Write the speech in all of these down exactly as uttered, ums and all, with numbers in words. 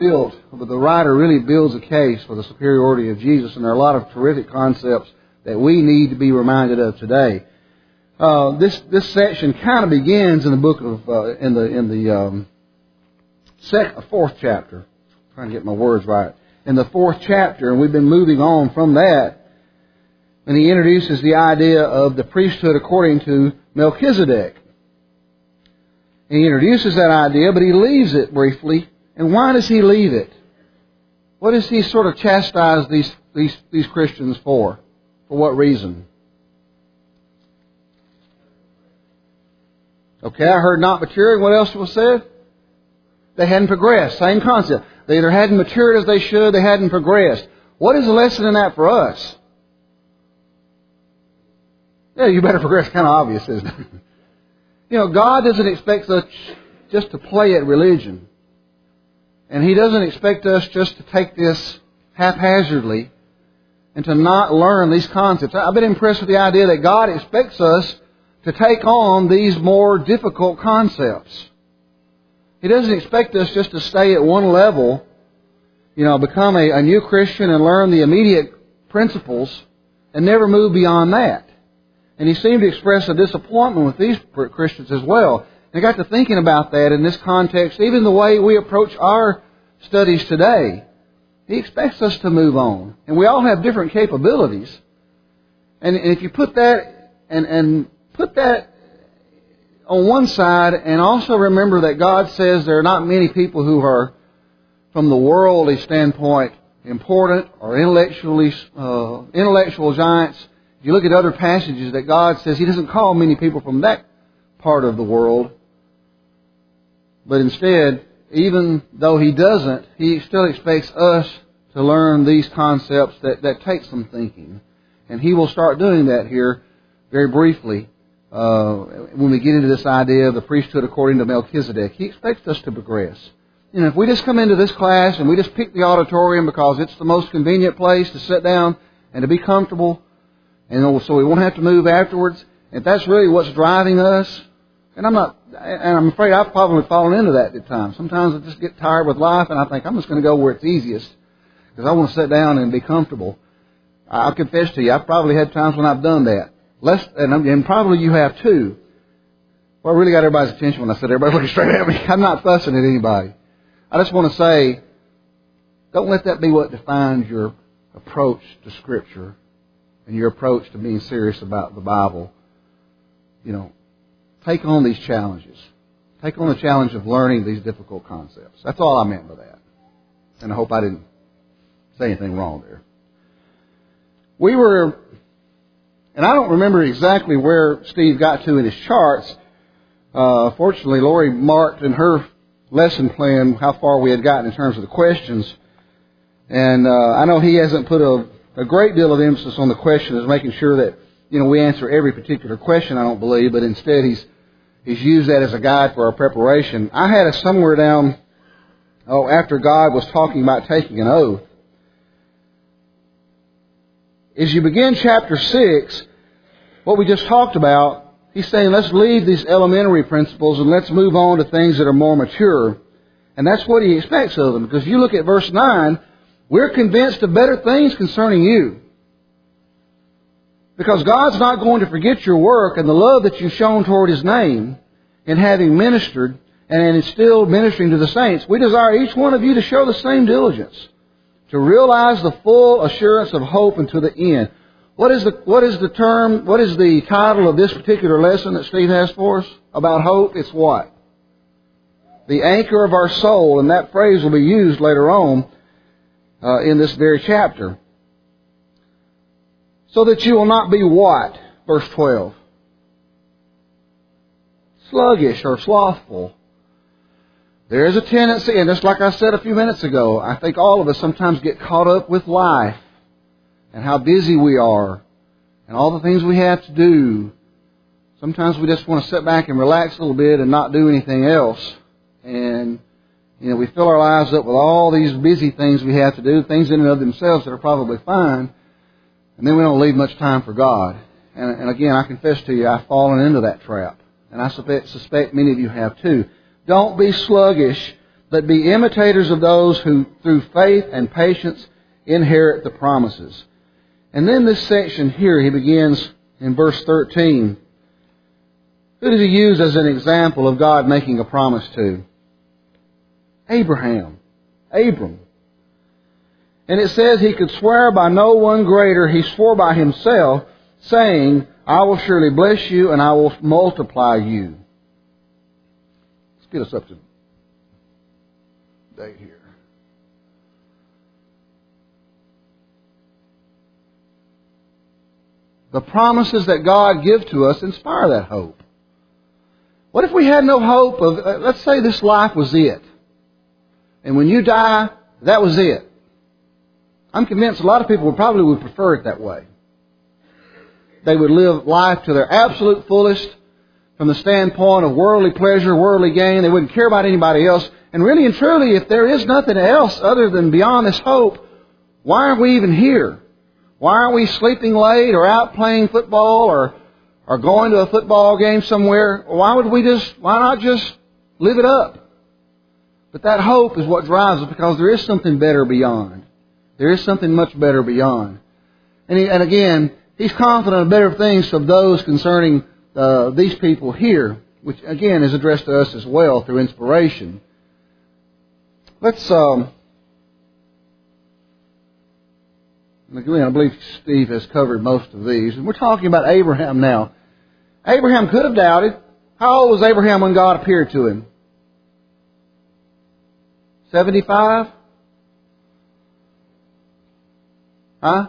built, but the writer really builds a case for the superiority of Jesus, and there are a lot of terrific concepts that we need to be reminded of today. Uh, this this section kind of begins in the book of uh, in the in the um, second, fourth chapter. I'm trying to get my words right. In the fourth chapter, and we've been moving on from that. And he introduces the idea of the priesthood according to Melchizedek. And he introduces that idea, but he leaves it briefly. And why does he leave it? What does he sort of chastise these these these Christians for? For what reason? Okay, I heard not maturing. What else was said? They hadn't progressed. Same concept. They either hadn't matured as they should, they hadn't progressed. What is the lesson in that for us? Yeah, you better progress. Kind of obvious, isn't it? You know, God doesn't expect us just to play at religion. And He doesn't expect us just to take this haphazardly and to not learn these concepts. I've been impressed with the idea that God expects us to take on these more difficult concepts. He doesn't expect us just to stay at one level, you know, become a, a new Christian and learn the immediate principles and never move beyond that. And He seemed to express a disappointment with these Christians as well. And I got to thinking about that in this context, even the way we approach our studies today. He expects us to move on. And we all have different capabilities. And if you put that and, and put that on one side, and also remember that God says there are not many people who are, from the worldly standpoint, important or intellectually uh, intellectual giants. If you look at other passages that God says He doesn't call many people from that part of the world. But instead, even though He doesn't, He still expects us to learn these concepts that, that take some thinking. And He will start doing that here very briefly uh, when we get into this idea of the priesthood according to Melchizedek. He expects us to progress. You know, if we just come into this class and we just pick the auditorium because it's the most convenient place to sit down and to be comfortable, and so we won't have to move afterwards, if that's really what's driving us, and I'm not, and I'm afraid I've probably fallen into that at times. Sometimes I just get tired with life and I think I'm just going to go where it's easiest because I want to sit down and be comfortable. I'll confess to you, I've probably had times when I've done that. Less, and, and probably you have too. Well, I really got everybody's attention when I said everybody's looking straight at me. I'm not fussing at anybody. I just want to say, don't let that be what defines your approach to Scripture and your approach to being serious about the Bible. You know, take on these challenges. Take on the challenge of learning these difficult concepts. That's all I meant by that. And I hope I didn't say anything wrong there. We were, and I don't remember exactly where Steve got to in his charts. Uh, fortunately, Lori marked in her lesson plan how far we had gotten in terms of the questions. And uh, I know he hasn't put a, a great deal of emphasis on the questions, making sure that, you know, we answer every particular question, I don't believe, but instead he's he's used that as a guide for our preparation. I had us somewhere down, oh, after God was talking about taking an oath. As you begin chapter six, what we just talked about, he's saying let's leave these elementary principles and let's move on to things that are more mature. And that's what he expects of them. Because if you look at verse nine, we're convinced of better things concerning you. Because God's not going to forget your work and the love that you've shown toward His name in having ministered and in still ministering to the saints. We desire each one of you to show the same diligence, to realize the full assurance of hope unto the end. What is the what is the term, what is the title of this particular lesson that Steve has for us about hope? It's what? The anchor of our soul, and that phrase will be used later on uh, in this very chapter. So that you will not be what? Verse twelve. Sluggish or slothful. There is a tendency, and just like I said a few minutes ago, I think all of us sometimes get caught up with life and how busy we are and all the things we have to do. Sometimes we just want to sit back and relax a little bit and not do anything else. And, you know, we fill our lives up with all these busy things we have to do, things in and of themselves that are probably fine. And then we don't leave much time for God. And, and again, I confess to you, I've fallen into that trap. And I suspect, suspect many of you have too. Don't be sluggish, but be imitators of those who, through faith and patience, inherit the promises. And then this section here, he begins in verse thirteen. Who does he use as an example of God making a promise to? Abraham. Abram. And it says he could swear by no one greater. He swore by himself, saying, I will surely bless you and I will multiply you. Let's get us up to date here. The promises that God gives to us inspire that hope. What if we had no hope of, uh, let's say this life was it. And when you die, that was it. I'm convinced a lot of people would probably would prefer it that way. They would live life to their absolute fullest from the standpoint of worldly pleasure, worldly gain. They wouldn't care about anybody else. And really and truly, if there is nothing else other than beyond this hope, why aren't we even here? Why aren't we sleeping late or out playing football or, or going to a football game somewhere? Why would we just, why not just live it up? But that hope is what drives us, because there is something better beyond. There is something much better beyond. And, he, and again, he's confident of better things of those concerning uh, these people here, which again is addressed to us as well through inspiration. Let's, um, again, I believe Steve has covered most of these. And we're talking about Abraham now. Abraham could have doubted. How old was Abraham when God appeared to him? seventy-five? Huh?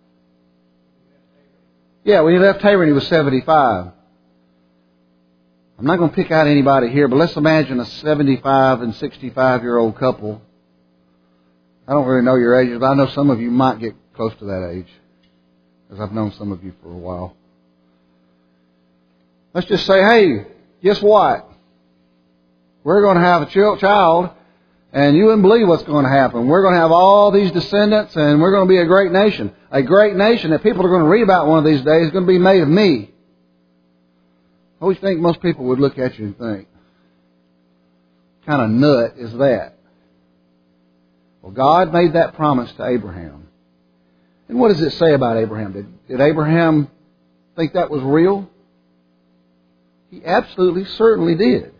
Yeah, when he left Haran, he was seventy-five. I'm not going to pick out anybody here, but let's imagine a seventy-five and sixty-five-year-old couple. I don't really know your ages, but I know some of you might get close to that age, because I've known some of you for a while. Let's just say, hey, guess what? We're going to have a child, and you wouldn't believe what's going to happen. We're going to have all these descendants, and we're going to be a great nation. A great nation that people are going to read about one of these days is going to be made of me. I always think most people would look at you and think, what kind of nut is that? Well, God made that promise to Abraham. And what does it say about Abraham? Did, did Abraham think that was real? He absolutely certainly did.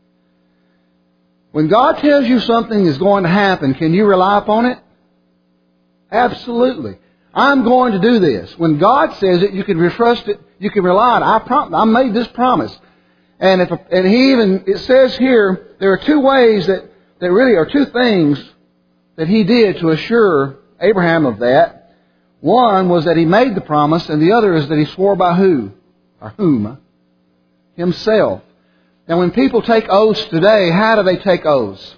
When God tells you something is going to happen, can you rely upon it? Absolutely. I'm going to do this. When God says it, you can trust it. You can rely on it. I prom- I made this promise. And if and he even, it says here, there are two ways that, that really are two things that he did to assure Abraham of that. One was that he made the promise, and the other is that he swore by who? Or whom? Himself. Now, when people take oaths today, how do they take oaths?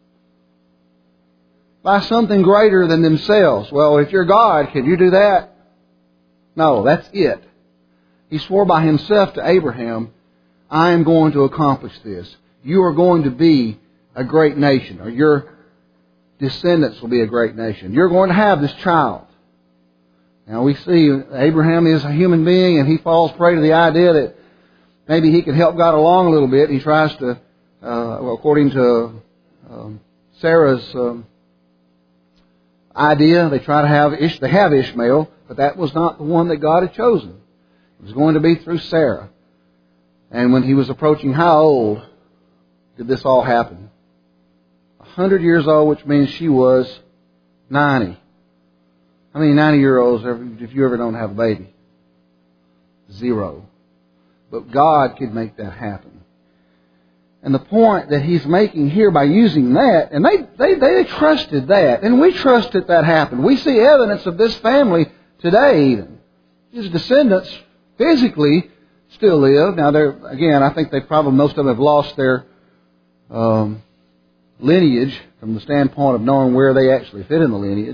By something greater than themselves. Well, if you're God, can you do that? No, that's it. He swore by himself to Abraham, I am going to accomplish this. You are going to be a great nation, or your descendants will be a great nation. You're going to have this child. Now, we see Abraham is a human being, and he falls prey to the idea that maybe he can help God along a little bit. He tries to, uh, well, according to um, Sarah's um, idea, they try to have Ish- they have Ishmael, but that was not the one that God had chosen. It was going to be through Sarah. And when he was approaching how old did this all happen? A hundred years old, which means she was ninety. How many ninety-year-olds, if you ever don't have a baby? Zero. But God could make that happen. And the point that he's making here by using that, and they, they, they trusted that, and we trusted that happened. We see evidence of this family today even. His descendants physically still live. Now, they're, again, I think they probably, most of them have lost their um, lineage from the standpoint of knowing where they actually fit in the lineage.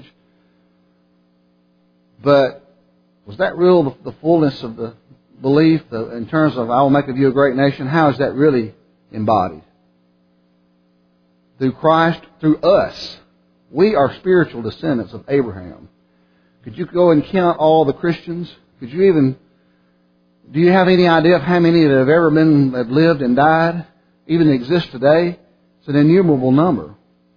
But was that real, the, the fullness of the belief the, in terms of I will make of you a great nation? How is that really embodied? Through Christ, through us. We are spiritual descendants of Abraham. Could you go and count all the Christians? Could you even, do you have any idea of how many that have ever been, have lived and died, even exist today? It's an innumerable number.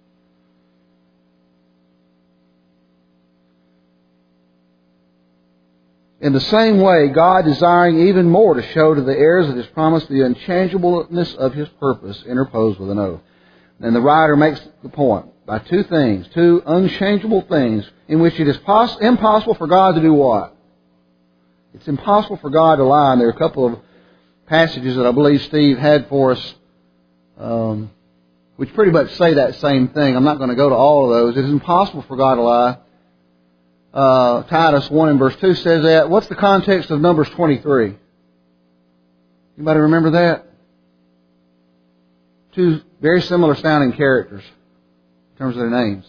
In the same way, God, desiring even more to show to the heirs of His promise the unchangeableness of His purpose, interposed with an oath. And the writer makes the point by two things, two unchangeable things, in which it is poss- impossible for God to do what? It's impossible for God to lie. And there are a couple of passages that I believe Steve had for us, um, which pretty much say that same thing. I'm not going to go to all of those. It is impossible for God to lie. Uh, Titus one and verse two says that. What's the context of Numbers twenty-three? Anybody remember that? Two very similar sounding characters in terms of their names.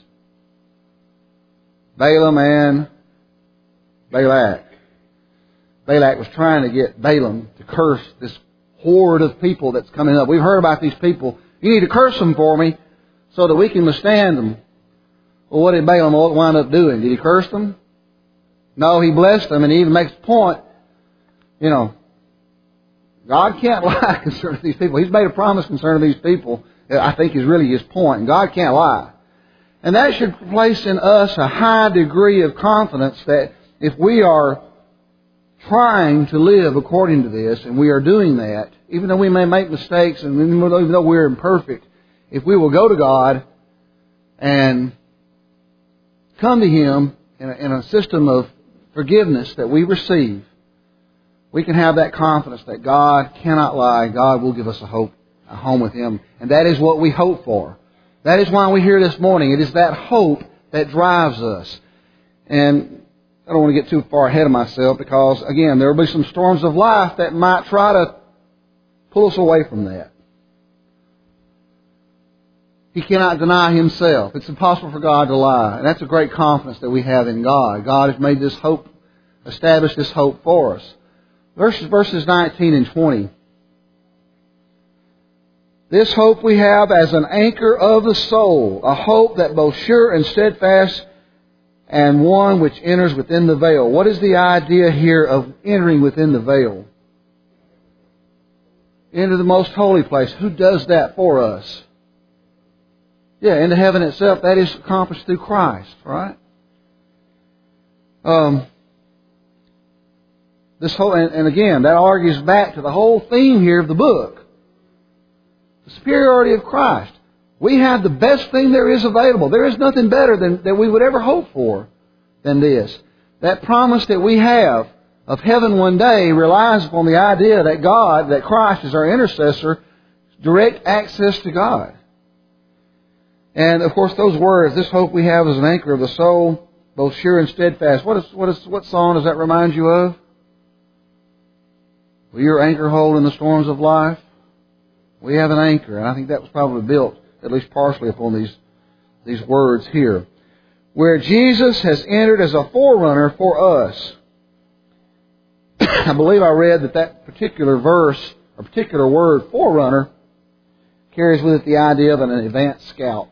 Balaam and Balak. Balak was trying to get Balaam to curse this horde of people that's coming up. We've heard about these people. You need to curse them for me so that we can withstand them. Well, what did Balaam wind up doing? Did he curse them? No, he blessed them, and he even makes the point, you know, God can't lie concerning these people. He's made a promise concerning these people, I think is really his point. And God can't lie. And that should place in us a high degree of confidence that if we are trying to live according to this, and we are doing that, even though we may make mistakes, and even though we're imperfect, if we will go to God and come to Him in a, in a system of forgiveness that we receive, we can have that confidence that God cannot lie. God will give us a hope, a home with Him. And that is what we hope for. That is why we're here this morning. It is that hope that drives us. And I don't want to get too far ahead of myself because, again, there will be some storms of life that might try to pull us away from that. He cannot deny Himself. It's impossible for God to lie. And that's a great confidence that we have in God. God has made this hope, established this hope for us. Verses, verses nineteen and twenty. This hope we have as an anchor of the soul, a hope that both sure and steadfast, and one which enters within the veil. What is the idea here of entering within the veil? Into the most holy place. Who does that for us? Yeah, into heaven itself. That is accomplished through Christ, right? Um, this whole, and, and again, that argues back to the whole theme here of the book. The superiority of Christ. We have the best thing there is available. There is nothing better than that we would ever hope for than this. That promise that we have of heaven one day relies upon the idea that God, that Christ is our intercessor, direct access to God. And of course, those words, this hope we have is an anchor of the soul, both sure and steadfast. What is what is what song does that remind you of? Will your anchor hold in the storms of life? We have an anchor, and I think that was probably built at least partially upon these these words here, where Jesus has entered as a forerunner for us. I believe I read that that particular verse, or particular word, forerunner, carries with it the idea of an advanced scout.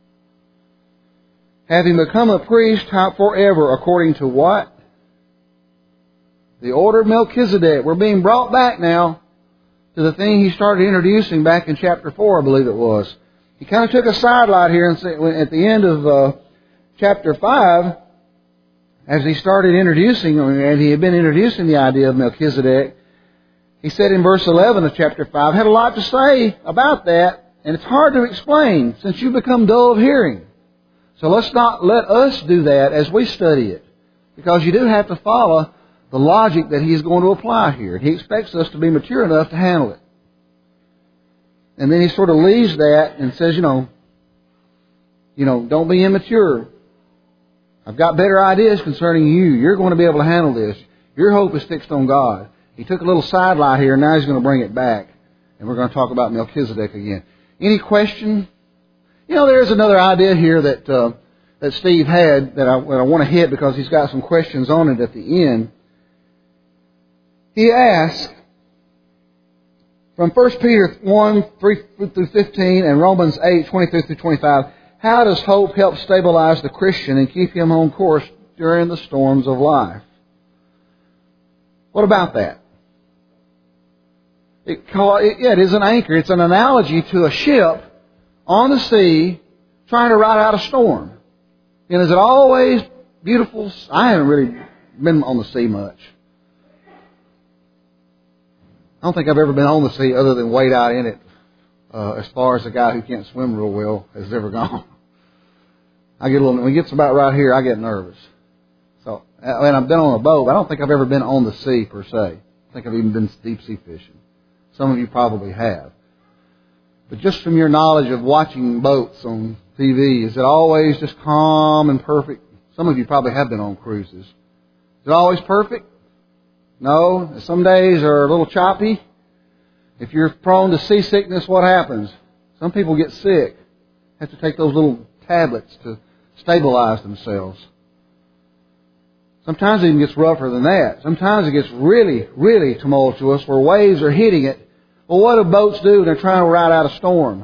Having become a priest forever, according to what? The order of Melchizedek. We're being brought back now to the thing he started introducing back in chapter four, I believe it was. He kind of took a sidelight here and said, at the end of uh, chapter five, as he started introducing, and he had been introducing the idea of Melchizedek, he said in verse eleven of chapter five, had a lot to say about that, and it's hard to explain since you become dull of hearing. So let's not let us do that as we study it, because you do have to follow the logic that he's going to apply here. He expects us to be mature enough to handle it. And then he sort of leaves that and says, you know, you know, don't be immature. I've got better ideas concerning you. You're going to be able to handle this. Your hope is fixed on God. He took a little sidelight here, and now he's going to bring it back. And we're going to talk about Melchizedek again. Any question? You know, there's another idea here that uh, that Steve had that I, that I want to hit because he's got some questions on it at the end. He asked, from First Peter one, three through fifteen and Romans eight, twenty-three through twenty-five, how does hope help stabilize the Christian and keep him on course during the storms of life? What about that? It, yeah, it is an anchor. It's an analogy to a ship on the sea trying to ride out a storm. And is it always beautiful? I haven't really been on the sea much. I don't think I've ever been on the sea other than wade out in it uh, as far as a guy who can't swim real well has ever gone. I get a little, when it gets about right here, I get nervous. So, I mean, I've been on a boat, but I don't think I've ever been on the sea per se. I think I've even been deep sea fishing. Some of you probably have. But just from your knowledge of watching boats on T V, is it always just calm and perfect? Some of you probably have been on cruises. Is it always perfect? No. Some days are a little choppy. If you're prone to seasickness, what happens? Some people get sick. Have to take those little tablets to stabilize themselves. Sometimes it even gets rougher than that. Sometimes it gets really, really tumultuous where waves are hitting it. Well, what do boats do when they're trying to ride out a storm?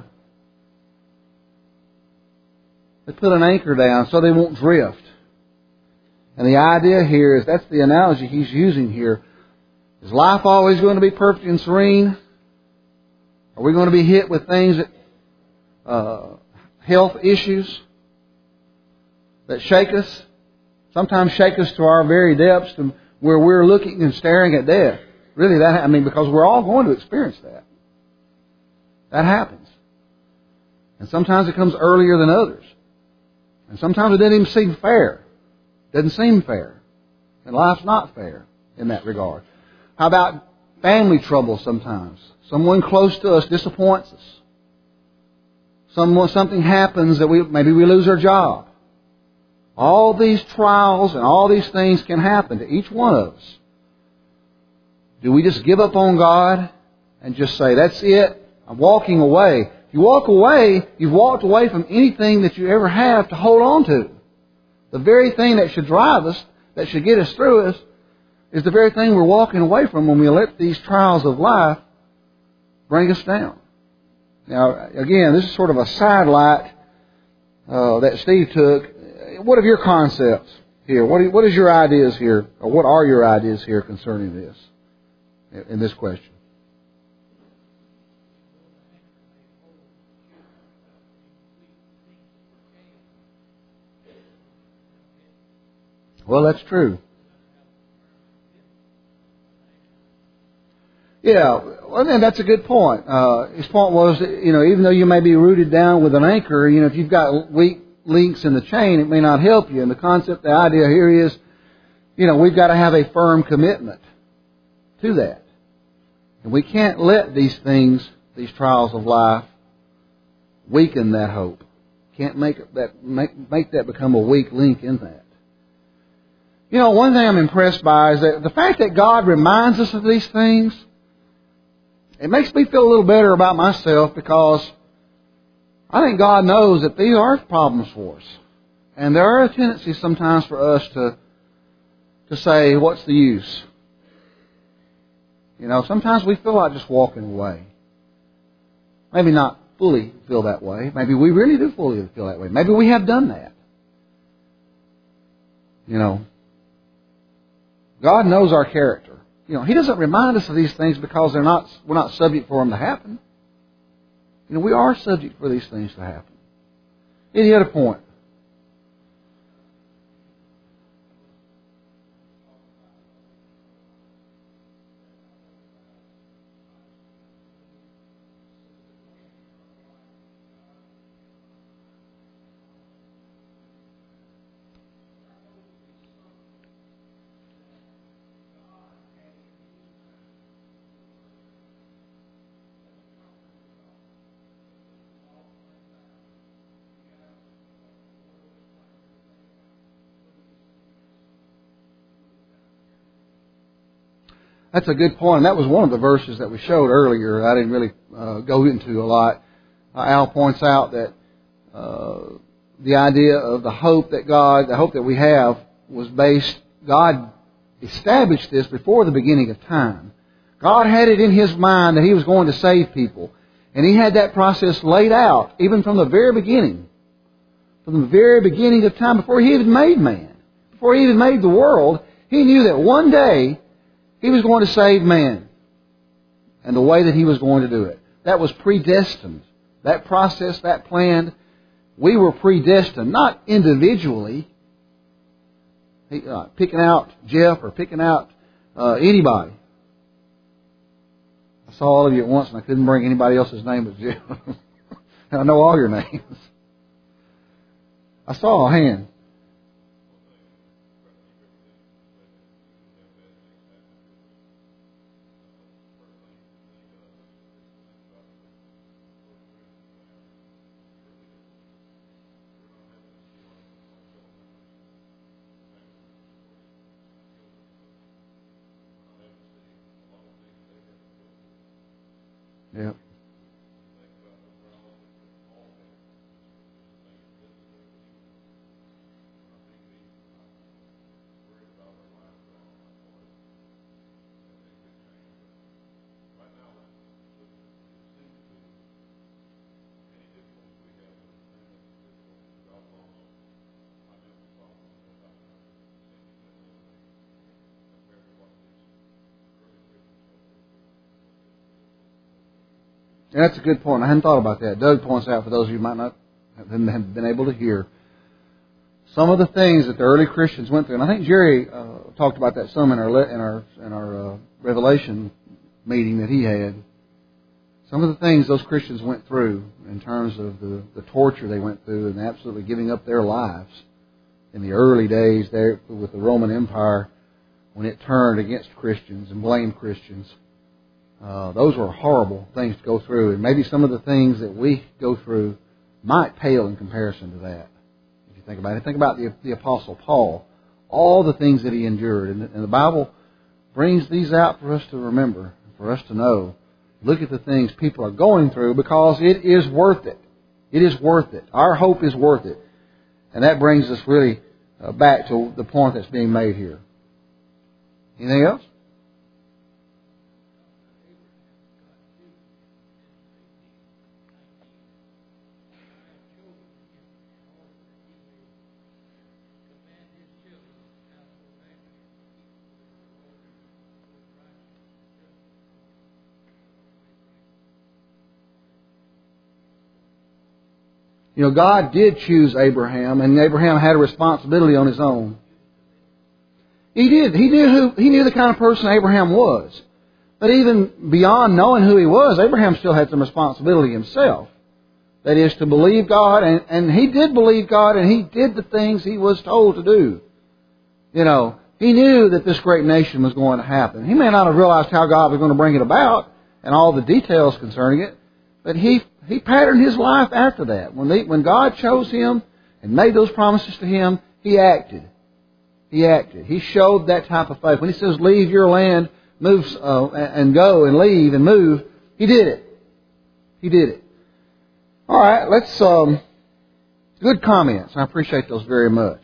They put an anchor down so they won't drift. And the idea here is, that's the analogy he's using here. Is life always going to be perfect and serene? Are we going to be hit with things that, uh, health issues that shake us? Sometimes shake us to our very depths, to where we're looking and staring at death. Really, that I mean, because we're all going to experience that. That happens. And sometimes it comes earlier than others. And sometimes it doesn't even seem fair. It doesn't seem fair. And life's not fair in that regard. How about family trouble sometimes? Someone close to us disappoints us. Someone, something happens that we maybe we lose our job. All these trials and all these things can happen to each one of us. Do we just give up on God and just say, that's it, I'm walking away? If you walk away, you've walked away from anything that you ever have to hold on to. The very thing that should drive us, that should get us through us, is the very thing we're walking away from when we let these trials of life bring us down. Now, again, this is sort of a sidelight uh, that Steve took. What are your concepts here? What, are, what is your ideas here? Or what are your ideas here concerning this, in this question? Well, that's true. Yeah, well, then that's a good point. Uh, his point was, that, you know, even though you may be rooted down with an anchor, you know, if you've got weak links in the chain, it may not help you. And the concept, the idea here is, you know, we've got to have a firm commitment to that. And we can't let these things, these trials of life, weaken that hope. Can't make that make make that become a weak link in that. You know, one thing I'm impressed by is that the fact that God reminds us of these things, it makes me feel a little better about myself, because I think God knows that these are problems for us. And there are a tendency sometimes for us to to say, what's the use? You know, sometimes we feel like just walking away. Maybe not fully feel that way. Maybe we really do fully feel that way. Maybe we have done that. You know, God knows our character. You know, He doesn't remind us of these things because they're not we're not subject for them to happen. You know, we are subject for these things to happen. Any other point? That's a good point. And that was one of the verses that we showed earlier. I didn't really uh, go into a lot. Uh, Al points out that uh, the idea of the hope that God, the hope that we have, was based, God established this before the beginning of time. God had it in His mind that He was going to save people. And He had that process laid out, even from the very beginning. From the very beginning of time, before He even made man. Before He even made the world, He knew that one day He was going to save man, and the way that He was going to do it. That was predestined. that process, that plan, we were predestined, not individually, uh, picking out Jeff or picking out uh, anybody. I saw all of you at once and I couldn't bring anybody else's name but Jeff. And I know all your names. I saw a hand. Yeah. And that's a good point. I hadn't thought about that. Doug points out, for those of you who might not have been able to hear, some of the things that the early Christians went through. And I think Jerry uh, talked about that some in our in our in our uh, Revelation meeting that he had. Some of the things those Christians went through in terms of the, the torture they went through and absolutely giving up their lives in the early days there with the Roman Empire when it turned against Christians and blamed Christians. Uh, those were horrible things to go through, and maybe some of the things that we go through might pale in comparison to that. If you think about it, think about the, the Apostle Paul, all the things that he endured, and, and the Bible brings these out for us to remember, for us to know. Look at the things people are going through because it is worth it. It is worth it. Our hope is worth it, and that brings us really uh, back to the point that's being made here. Anything else? You know, God did choose Abraham, and Abraham had a responsibility on his own. He did. He knew who, he knew the kind of person Abraham was. But even beyond knowing who he was, Abraham still had some responsibility himself. That is, to believe God, and, and he did believe God, and he did the things he was told to do. You know, he knew that this great nation was going to happen. He may not have realized how God was going to bring it about, and all the details concerning it, but he He patterned his life after that. When they, when God chose him and made those promises to him, he acted. He acted. He showed that type of faith. When he says, leave your land, move uh, and go and leave and move, he did it. He did it. All right, let's... Um, good comments. I appreciate those very much.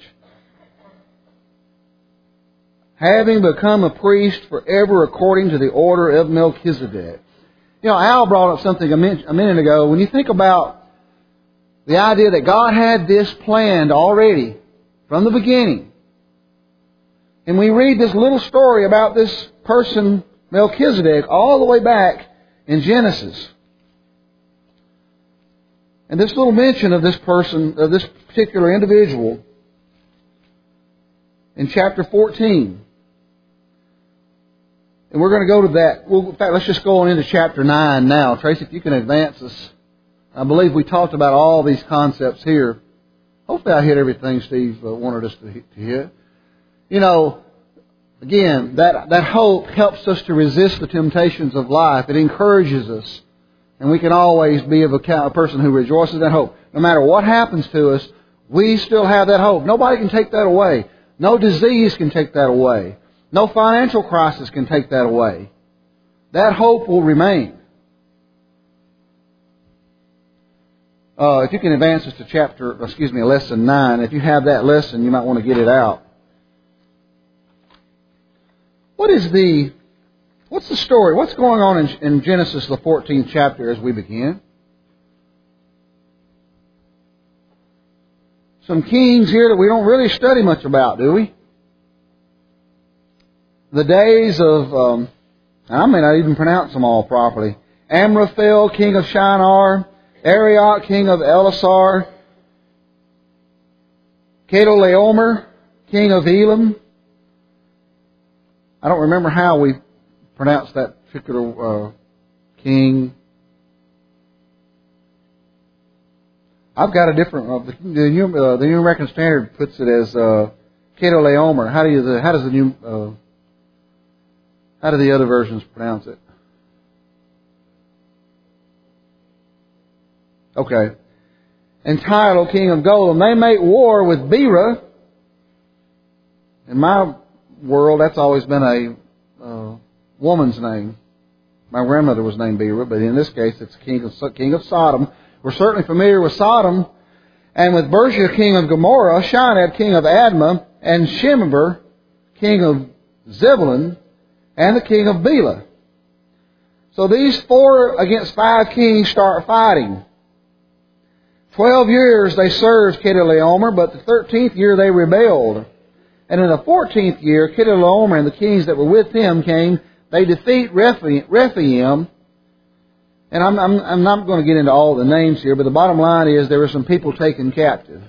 Having become a priest forever according to the order of Melchizedek. You know, Al brought up something a minute ago. When you think about the idea that God had this planned already from the beginning, and we read this little story about this person, Melchizedek, all the way back in Genesis. And this little mention of this person, of this particular individual, in chapter fourteen. And we're going to go to that. Well, in fact, let's just go on into chapter nine now. Tracy, if you can advance us. I believe we talked about all these concepts here. Hopefully I hit everything Steve uh, wanted us to, to hit. You know, again, that, that hope helps us to resist the temptations of life. It encourages us. And we can always be of a, a person who rejoices in that hope. No matter what happens to us, we still have that hope. Nobody can take that away. No disease can take that away. No financial crisis can take that away. That hope will remain. Uh, if you can advance us to chapter, excuse me, lesson nine. If you have that lesson, you might want to get it out. What is the, what's the story? What's going on in, in Genesis, the fourteenth chapter, as we begin? Some kings here that we don't really study much about, do we? The days of, um, I may not even pronounce them all properly. Amraphel, king of Shinar, Arioch, king of Elasar. Chedorlaomer, king of Elam. I don't remember how we pronounce that particular uh, king. I've got a different. Uh, the, the, New, uh, the New American Standard puts it as uh, Chedorlaomer. How do you? The, how does the new? Uh, how do the other versions pronounce it? Okay. And Tidal, king of Golan. They make war with Bera. In my world, that's always been a uh, woman's name. My grandmother was named Bera, but in this case, it's king of, king of Sodom. We're certainly familiar with Sodom. And with Bershah, king of Gomorrah, Shinab, king of Admah, and Shemeber, king of Zebulun, and the king of Bela. So these four against five kings start fighting. Twelve years they served Chedorlaomer, but the thirteenth year they rebelled. And in the fourteenth year, Chedorlaomer and the kings that were with him came. They defeat Rephaim. And I'm, I'm, I'm not going to get into all the names here, but the bottom line is there were some people taken captive.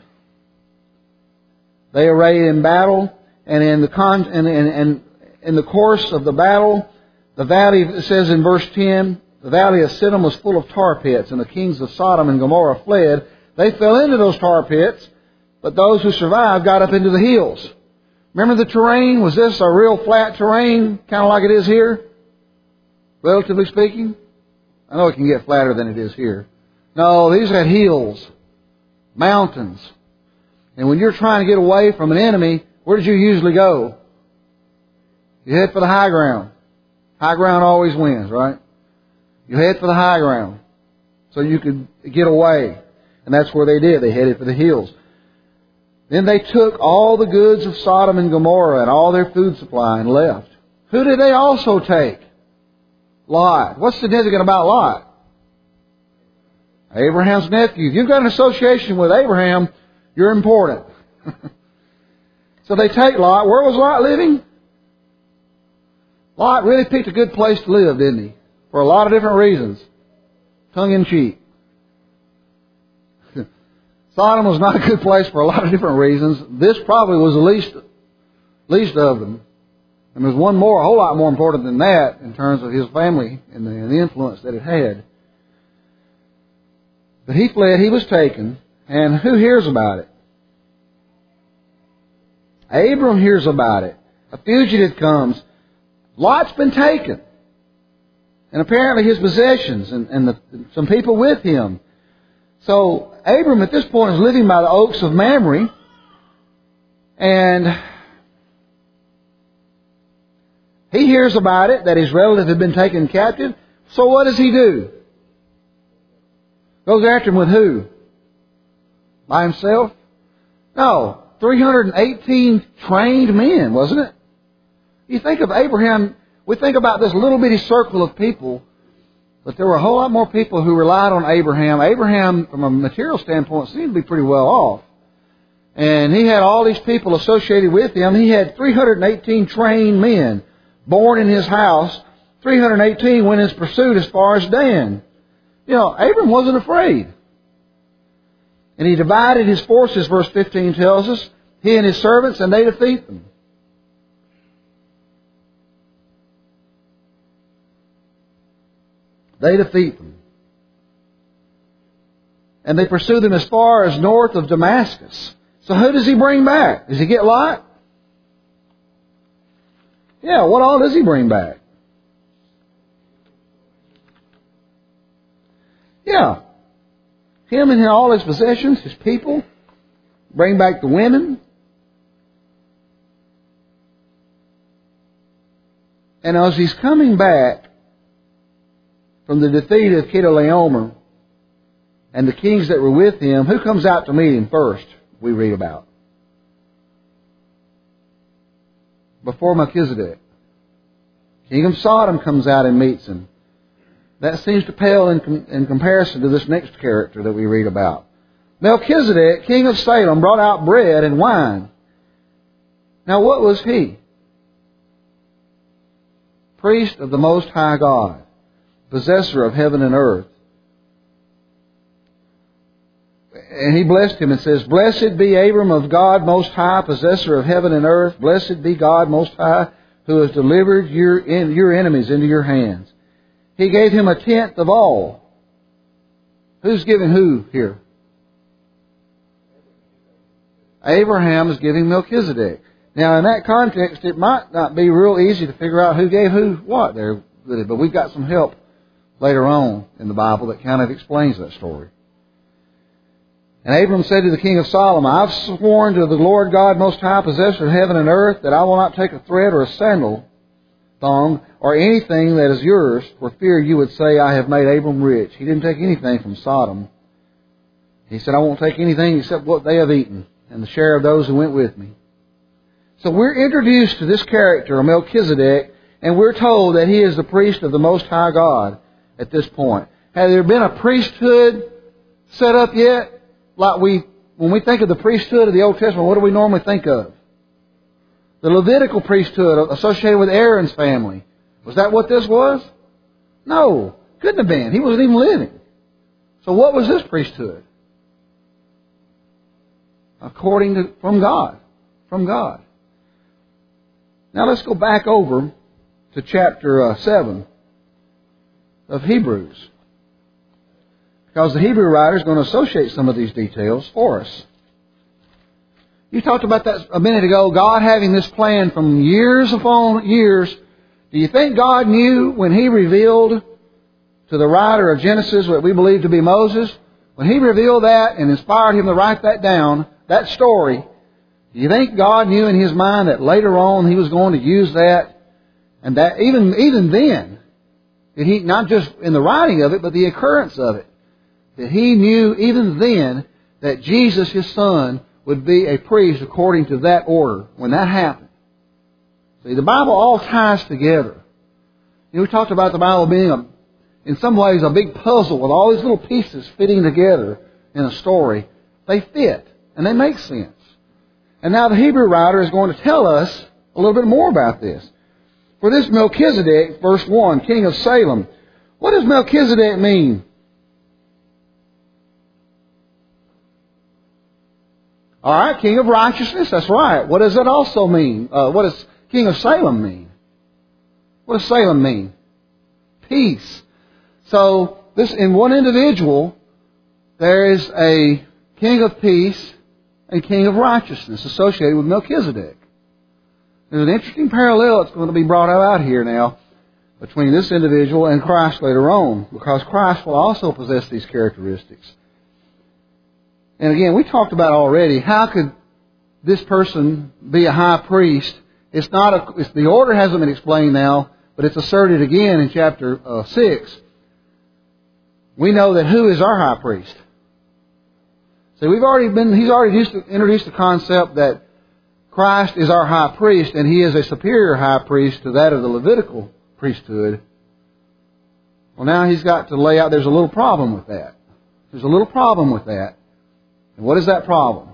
They arrayed in battle, and in the con, and, and, and in the course of the battle, the valley, it says in verse ten, the valley of Siddim was full of tar pits, and the kings of Sodom and Gomorrah fled. They fell into those tar pits, but those who survived got up into the hills. Remember the terrain? Was this a real flat terrain, kind of like it is here? Relatively speaking? I know it can get flatter than it is here. No, these had hills, mountains. And when you're trying to get away from an enemy, where did you usually go? You head for the high ground. High ground always wins, right? You head for the high ground so you could get away. And that's where they did. They headed for the hills. Then they took all the goods of Sodom and Gomorrah and all their food supply and left. Who did they also take? Lot. What's significant about Lot? Abraham's nephew. If you've got an association with Abraham, you're important. So they take Lot. Where was Lot living? Lot really picked a good place to live, didn't he? For a lot of different reasons. Tongue in cheek. Sodom was not a good place for a lot of different reasons. This probably was the least, least of them. And there's one more, a whole lot more important than that in terms of his family and the, and the influence that it had. But he fled, he was taken, and who hears about it? Abram hears about it. A fugitive comes. Lot's been taken. And apparently his possessions and, and the, some people with him. So Abram at this point is living by the oaks of Mamre. And he hears about it, that his relative had been taken captive. So what does he do? Goes after him with who? By himself? No. three hundred eighteen trained men, wasn't it? You think of Abraham, we think about this little bitty circle of people, but there were a whole lot more people who relied on Abraham. Abraham, from a material standpoint, seemed to be pretty well off. And he had all these people associated with him. He had three hundred eighteen trained men born in his house. three hundred eighteen went in his pursuit as far as Dan. You know, Abram wasn't afraid. And he divided his forces, verse fifteen tells us, he and his servants, and they defeat them. They defeat them. And they pursue them as far as north of Damascus. So who does he bring back? Does he get Lot? Yeah, what all does he bring back? Yeah. Him and all his possessions, his people. Bring back the women. And as he's coming back from the defeat of Chedorlaomer and the kings that were with him, who comes out to meet him first, we read about? Before Melchizedek. King of Sodom comes out and meets him. That seems to pale in, com- in comparison to this next character that we read about. Melchizedek, king of Salem, brought out bread and wine. Now what was he? Priest of the Most High God, possessor of heaven and earth. and he blessed him and says, Blessed be Abram of God Most High, possessor of heaven and earth. Blessed be God Most High, who has delivered your, in, your enemies into your hands. He gave him a tenth of all. Who's giving who here? Abraham is giving Melchizedek. Now, in that context, it might not be real easy to figure out who gave who what there, but we've got some help later on in the Bible that kind of explains that story. And Abram said to the king of Sodom, I've sworn to the Lord God Most High, possessor of heaven and earth, that I will not take a thread or a sandal thong or anything that is yours, for fear you would say, I have made Abram rich. He didn't take anything from Sodom. He said, I won't take anything except what they have eaten, and the share of those who went with me. So we're introduced to this character, Melchizedek, and we're told that he is the priest of the Most High God at this point. Has there been a priesthood set up yet? Like we, when we think of the priesthood of the Old Testament, what do we normally think of? The Levitical priesthood associated with Aaron's family. Was that what this was? No. Couldn't have been. He wasn't even living. So what was this priesthood? According to, from God. From God. Now let's go back over to chapter uh, seven of Hebrews. Because the Hebrew writer is going to associate some of these details for us. You talked about that a minute ago, God having this plan from years upon years. Do you think God knew when He revealed to the writer of Genesis, what we believe to be Moses, when He revealed that and inspired him to write that down, that story, do you think God knew in His mind that later on He was going to use that? And that even, even then, that He, not just in the writing of it, but the occurrence of it, that He knew even then that Jesus, His Son, would be a priest according to that order when that happened. See, the Bible all ties together. You know, we talked about the Bible being, a, in some ways, a big puzzle with all these little pieces fitting together in a story. They fit, and they make sense. And now the Hebrew writer is going to tell us a little bit more about this. For this Melchizedek, verse one, king of Salem, what does Melchizedek mean? All right, king of righteousness, that's right. What does that also mean? Uh, what does king of Salem mean? What does Salem mean? Peace. So, this in one individual, there is a king of peace and king of righteousness associated with Melchizedek. There's an interesting parallel that's going to be brought out here now between this individual and Christ later on, because Christ will also possess these characteristics. And again, we talked about already, how could this person be a high priest? It's not a, it's, the order hasn't been explained now, but it's asserted again in chapter uh, six. We know that who is our high priest? So we've already been, he's already used to, introduced the concept that Christ is our high priest, and He is a superior high priest to that of the Levitical priesthood. Well, now He's got to lay out, there's a little problem with that. There's a little problem with that. And what is that problem?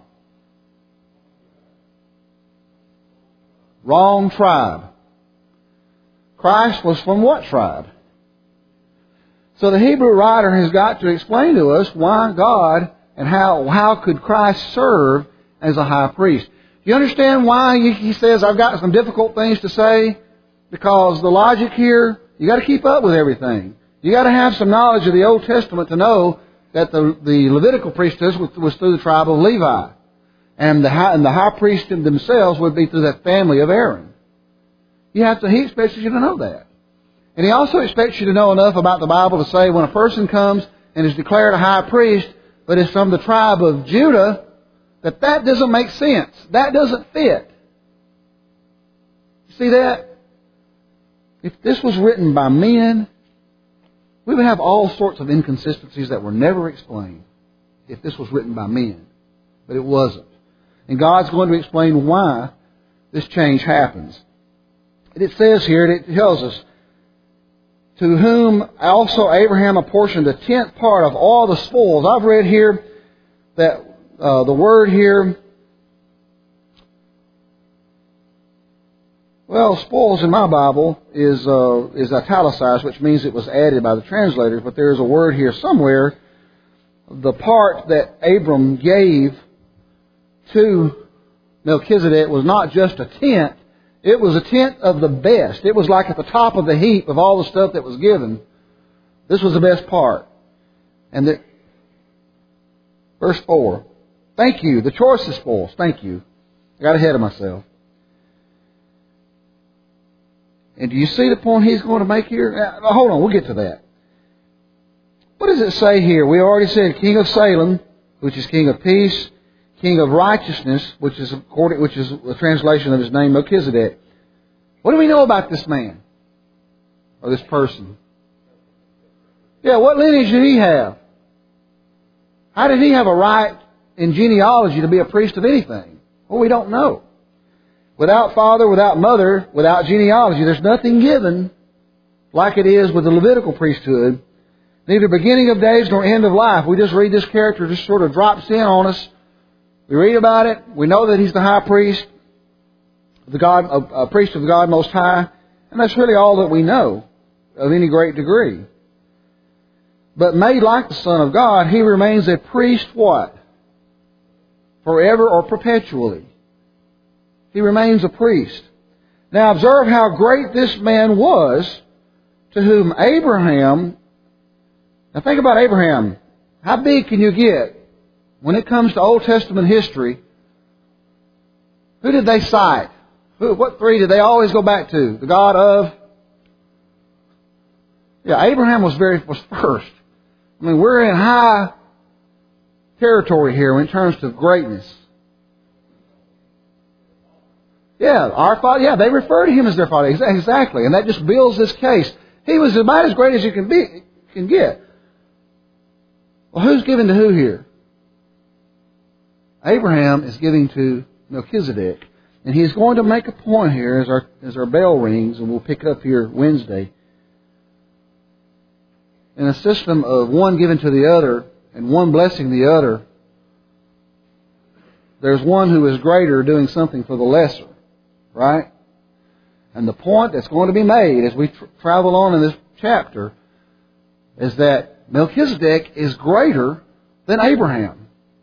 Wrong tribe. Christ was from what tribe? So the Hebrew writer has got to explain to us why God and how, how could Christ serve as a high priest. You understand why he says, I've got some difficult things to say? Because the logic here, you got to keep up with everything. You got to have some knowledge of the Old Testament to know that the, the Levitical priesthood was, was through the tribe of Levi. And the, high, and the high priest themselves would be through that family of Aaron. You have to, he expects you to know that. And he also expects you to know enough about the Bible to say when a person comes and is declared a high priest, but is from the tribe of Judah, that that doesn't make sense. That doesn't fit. You see that? If this was written by men, we would have all sorts of inconsistencies that were never explained if this was written by men. But it wasn't. And God's going to explain why this change happens. And it says here, it tells us, to whom also Abraham apportioned a tenth part of all the spoils. I've read here that uh, the word here, well, spoils in my Bible is uh, is italicized, which means it was added by the translators. But there is a word here somewhere the part that Abram gave to Melchizedek was not just a tenth, it was a tenth of the best. It was like at the top of the heap of all the stuff that was given. This was the best part. And that, verse four, thank you, the choicest spoils, thank you. I got ahead of myself. And do you see the point he's going to make here? Now, hold on, we'll get to that. What does it say here? We already said King of Salem, which is King of Peace, King of Righteousness, which is according, which is a translation of his name, Melchizedek. What do we know about this man? Or this person? Yeah, what lineage did he have? How did he have a right in genealogy to be a priest of anything? Well, we don't know. Without father, without mother, without genealogy, there's nothing given like it is with the Levitical priesthood. Neither beginning of days nor end of life. We just read this character, just sort of drops in on us. We read about it. We know that he's the high priest, the God, a, a priest of God Most High, and that's really all that we know of any great degree. But made like the Son of God, he remains a priest what? Forever or perpetually. He remains a priest. Now observe how great this man was, to whom Abraham. Now think about Abraham. How big can you get? When it comes to Old Testament history, who did they cite? Who, what three did they always go back to? The God of? Yeah, Abraham was very was first. I mean, we're in high territory here in terms of greatness. Yeah, our father. Yeah, they refer to him as their father. Exactly, and that just builds this case. He was about as great as you can be, can get. Well, who's giving to who here? Abraham is giving to Melchizedek. And he's going to make a point here as our, as our bell rings, and we'll pick it up here Wednesday. In a system of one giving to the other and one blessing the other, there's one who is greater doing something for the lesser. Right? And the point that's going to be made as we tr- travel on in this chapter is that Melchizedek is greater than Abraham.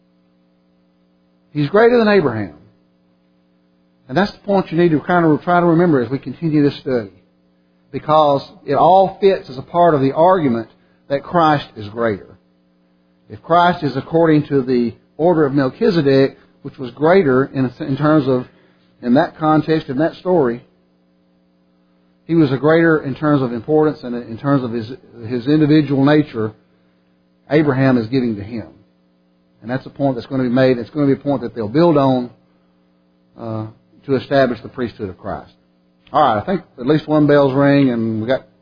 He's greater than Abraham. And that's the point you need to kind of try to remember as we continue this study. Because it all fits as a part of the argument that Christ is greater. If Christ is according to the order of Melchizedek, which was greater in, in terms of, in that context, in that story, he was a greater in terms of importance and in terms of his, his individual nature, Abraham is giving to him. And that's a point that's going to be made. It's going to be a point that they'll build on uh, to establish the priesthood of Christ. All right, I think at least one bell's ring, and we got